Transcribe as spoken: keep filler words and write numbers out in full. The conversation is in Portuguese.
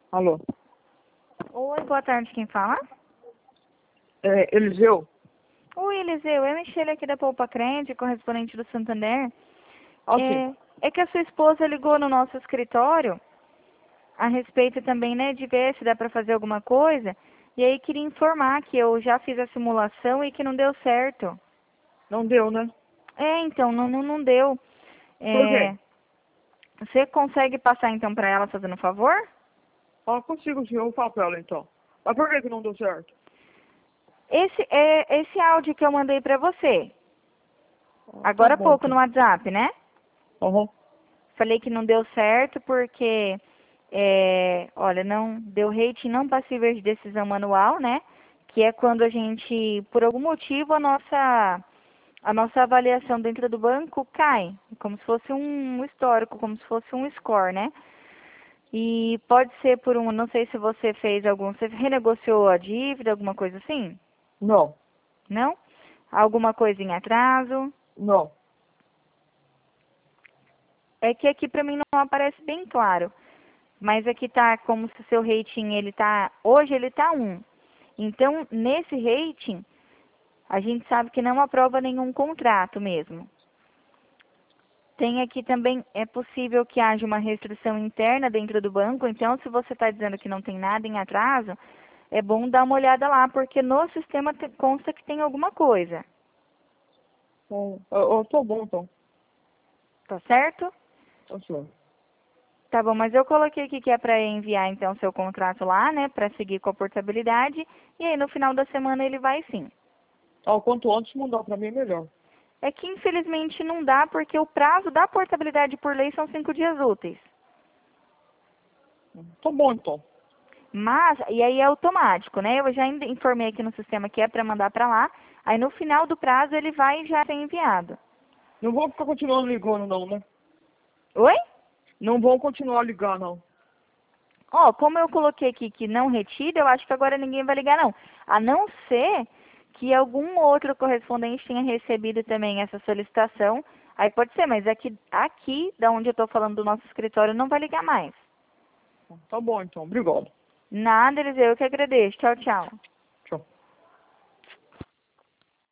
Alô? Oi, boa tarde, quem fala? É, Eliseu? Oi, Eliseu, é Michele aqui da Poupa Crente, correspondente do Santander. Ah, sim. É, é que a sua esposa ligou no nosso escritório a respeito também, né, de ver se dá para fazer alguma coisa. E aí queria informar que eu já fiz a simulação e que não deu certo. Não deu, né? É, então, não, não, não deu. Por quê? É, você consegue passar então para ela fazendo um favor? Ah, consigo sim, eu falo pra ela então. Mas por que que não deu certo? Esse é esse áudio que eu mandei para você, Ah, tá agora há bom pouco no então. WhatsApp, né? Aham. Falei que não deu certo porque, é, olha, não deu rating não passível de decisão manual, né? Que é quando a gente, por algum motivo, a nossa, a nossa avaliação dentro do banco cai, como se fosse um histórico, como se fosse um score, né? E pode ser por um, não sei se você fez algum, você renegociou a dívida, alguma coisa assim? Não, Não? Alguma coisa em atraso? não. É que aqui pra mim não aparece bem claro. Mas aqui tá como se o seu rating, ele tá, hoje ele tá um. Então, nesse rating, a gente sabe que não aprova nenhum contrato mesmo. Tem aqui também, é possível que haja uma restrição interna dentro do banco, então se você está dizendo que não tem nada em atraso, é bom dar uma olhada lá, porque no sistema te- consta que tem alguma coisa, Então, eu, eu tô bom então. tá certo? Tá certo. Tá bom, mas eu coloquei aqui que é para enviar então seu contrato lá, né, para seguir com a portabilidade, e aí no final da semana ele vai sim. Ah, o quanto antes mandar pra mim é melhor. É que infelizmente não dá porque o prazo da portabilidade por lei são cinco dias úteis. Tá bom então. Mas, e aí é automático, né? Eu já ainda informei aqui no sistema que é para mandar para lá. Aí no final do prazo ele vai já ser enviado. Não vou ficar continuando ligando não, né? Oi? Não vão continuar ligando não. Ó, como eu coloquei aqui que não retira, eu acho que agora ninguém vai ligar não. A não ser que algum outro correspondente tenha recebido também essa solicitação. Aí pode ser, mas aqui, aqui da onde eu estou falando do nosso escritório, não vai ligar mais. Tá bom então, obrigado. Nada, Eliseu, eu que agradeço. Tchau, tchau.